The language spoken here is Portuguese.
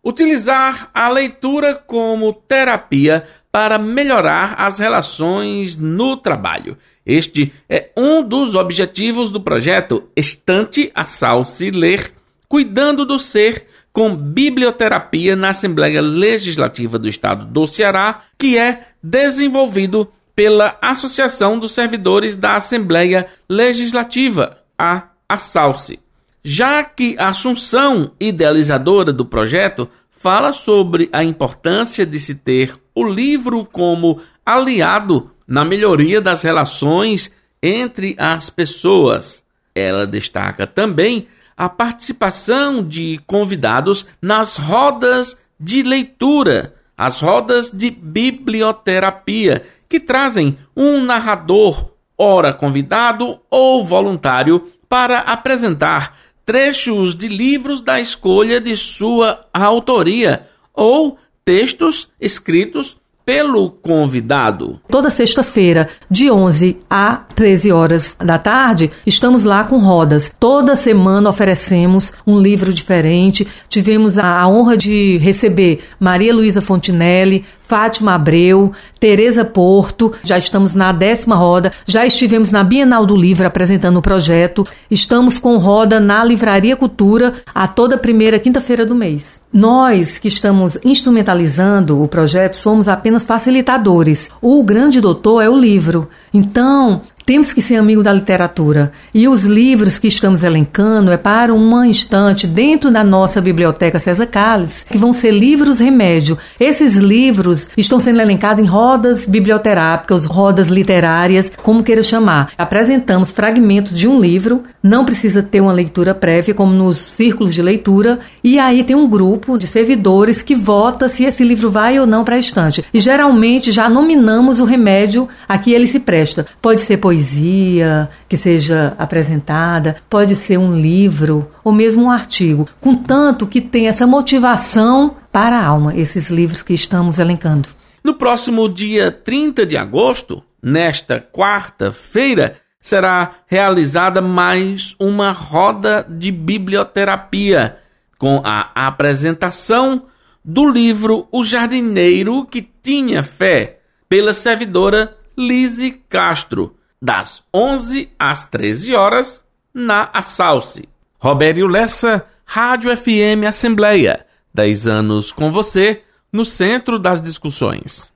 Utilizar a leitura como terapia para melhorar as relações no trabalho. Este é um dos objetivos do projeto Estante Assalce Ler, cuidando do ser, com biblioterapia na Assembleia Legislativa do Estado do Ceará, que é desenvolvido pela Associação dos Servidores da Assembleia Legislativa, a Assalce. Já que Assunção, idealizadora do projeto, fala sobre a importância de se ter o livro como aliado na melhoria das relações entre as pessoas. Ela destaca também a participação de convidados nas rodas de leitura, as rodas de biblioterapia, que trazem um narrador, ora convidado ou voluntário, para apresentar trechos de livros da escolha de sua autoria ou textos escritos pelo convidado. Toda sexta-feira, de 11 a 13 horas da tarde, estamos lá com rodas. Toda semana oferecemos um livro diferente. Tivemos a honra de receber Maria Luísa Fontinelli, Fátima Abreu, Tereza Porto. Já estamos na 10ª roda. Já estivemos na Bienal do Livro apresentando o projeto. Estamos com roda na Livraria Cultura a toda primeira quinta-feira do mês. Nós que estamos instrumentalizando o projeto somos apenas facilitadores. O grande doutor é o livro. Então, temos que ser amigo da literatura. E os livros que estamos elencando é para uma estante dentro da nossa biblioteca César Calles, que vão ser livros remédio. Esses livros estão sendo elencados em rodas biblioterápicas, rodas literárias, como queira chamar. Apresentamos fragmentos de um livro, não precisa ter uma leitura prévia, como nos círculos de leitura, e aí tem um grupo de servidores que vota se esse livro vai ou não para a estante. E geralmente já nominamos o remédio a que ele se presta. Pode ser poesia que seja apresentada, pode ser um livro ou mesmo um artigo, contanto que tenha essa motivação para a alma, esses livros que estamos elencando. No próximo dia 30 de agosto, nesta quarta-feira, será realizada mais uma roda de biblioterapia com a apresentação do livro O Jardineiro que Tinha Fé, pela servidora Lise Castro, das 11 às 13 horas, na Assalce. Robério Lessa, Rádio FM Assembleia, 10 anos com você, no centro das discussões.